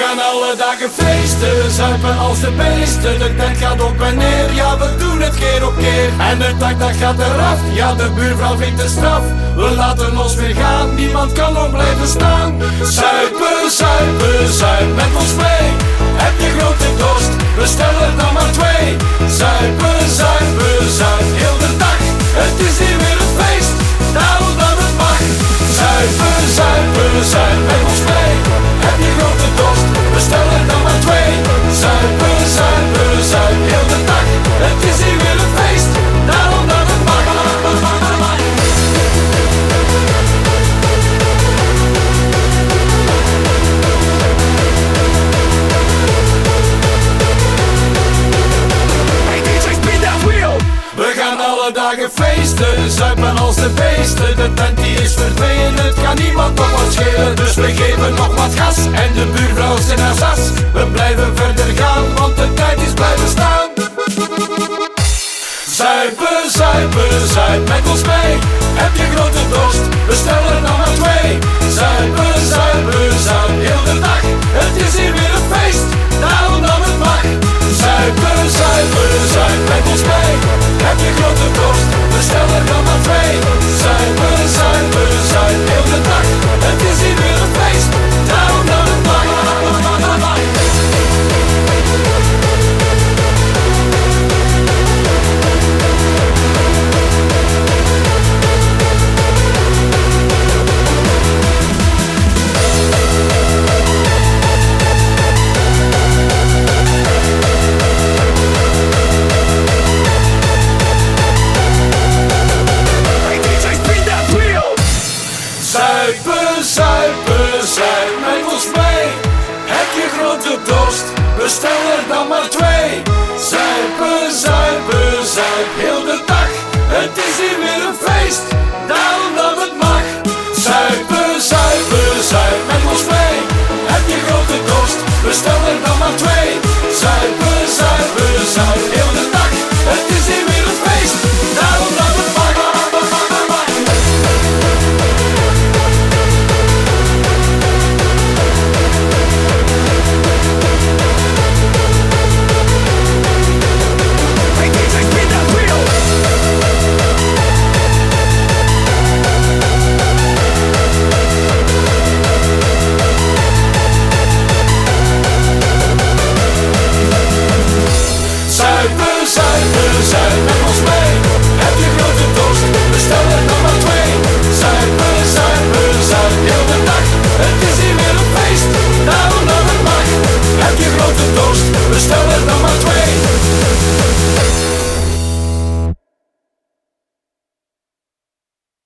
gaan alle dagen feesten, zuipen als de beesten. De tijd gaat op en neer, ja we doen het keer op keer. En de dag gaat eraf, ja de buurvrouw vindt de straf. We laten ons weer gaan, niemand kan nog blijven staan. Zuipen, zuipen, zuip met ons mee. Heb je grote dorst, bestel er dan maar 2. Zuipen, zuipen, zuip heel de dag. Het is hier weer een feest, daarom dat het mag. Zuipen, zuipen, zuip met ons mee. Heb je grote dorst, bestel er dan maar 2. Zuipen, zuipen, zuip heel de dag. Het is hier weer een feest, daarom dat het mag. We gaan alle dagen feesten, zuipen als de beesten. De tent die is verdwenen, het kan niemand nog wat schelen. Dus we geven nog wat gas en de buurvrouw is in haar sas. We blijven verder gaan, want de tijd is blijven staan. Zuipen, zuipen, zuip met ons mee. Heb je grote dorst, bestel er dan maar 2. Zuipen, zuipen, zuip heel de dag. Het is hier weer een feest, daarom dat het mag. Zuipen, zuipen, zuip met ons mee. Heb je grote dorst, bestel er dan maar 2. Zuipen, zuipen, zuip heel de dag. Het is hier weer een feest, daarom dat het mag. Zuipen, zuipen, zuip met ons mee. Heb je grote dorst, bestel er dan maar 2. Zuipen, zuipen, zuip heel de dag. Het is hier weer een feest, daarom dat het mag. Zuipen, zuipen, zuip met ons mee. Heb je grote dorst, bestel er dan maar 2.